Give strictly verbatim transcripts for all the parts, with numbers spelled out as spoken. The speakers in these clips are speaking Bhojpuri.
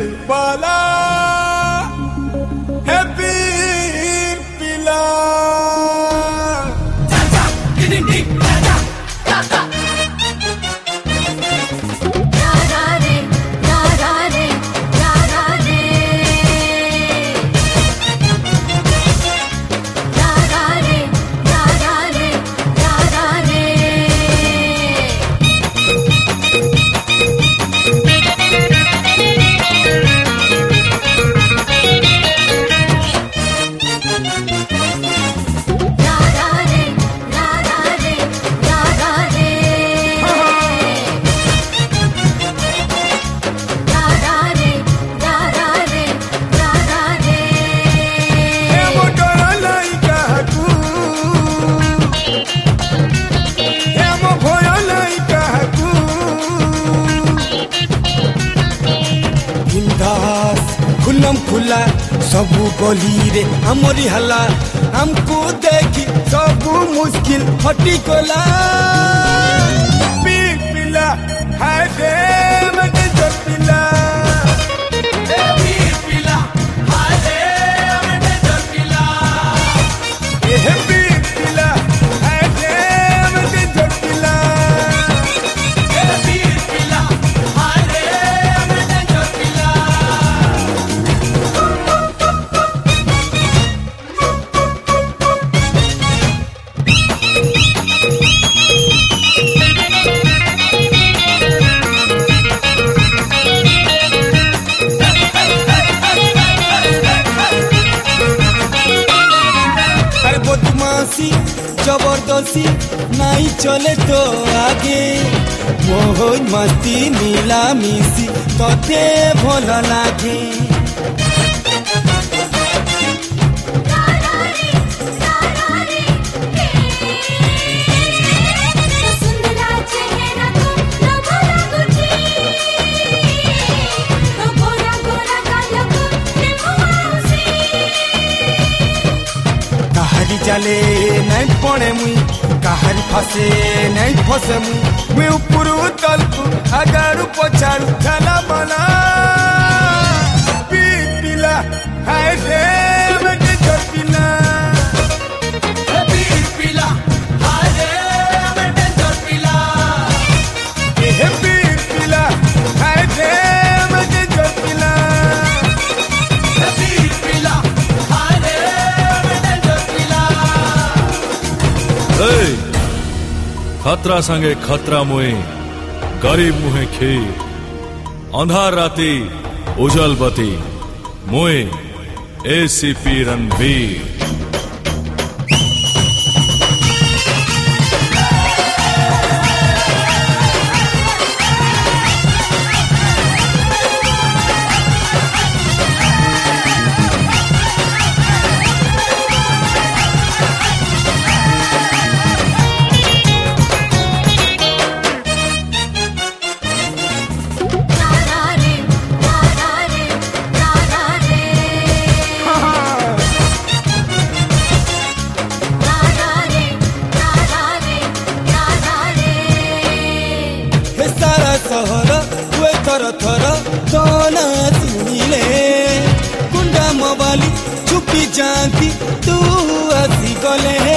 bala happy pila Jaja, ding ding, jaja, jaja. Rara re, rara re, rara re. Rara re, rara re, rara re. खुला सबू गली रे हमरी हला हमको देखी सबू मुश्किल हटी कोला पी पिला हाय दे मगे जपिला ए पी पिला, हाय रे मगे जपिला. ए पी पिला हाय दे मगे जपिला ए पी पिला, हाय रे मगे जपिला. बदमाशी जबरदस्ती नहीं चले तो आगे मोह मस्ती मिला मिसी तोते भल लागे चले नहीं पड़े मुई कहारी फसे नहीं फसे मुई मुई ऊपर तल आगारू पछाड़ू चला बना पी पिला हाय रे मगे जपिला ए पी पिला, हाय रे मगे जपिला. ए पी पिला हाय रे मगे जपिला ए पी पिला, हाय रे मगे जपिला. खतरा संगे खतरा मुहे गरीब मुहे खीर अंधार राती उजल बती मुहे एसीपी रणवीर सहर हुए थर थर दोना सुनिले गुंडा मोबाली छुपी जाती तू आसी गले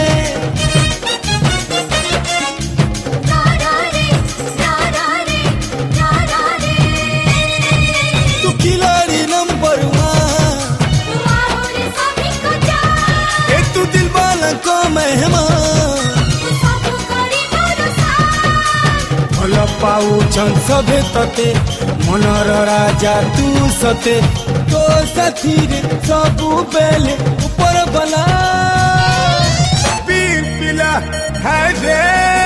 तू खिलाड़ी नंबर वन ए तू दिल वाला को मेहमान भल पाउछन् सभे तते मनर राजा तू सते तो साथी रे सबु बेले ऊपर बला पी पिला हाय रे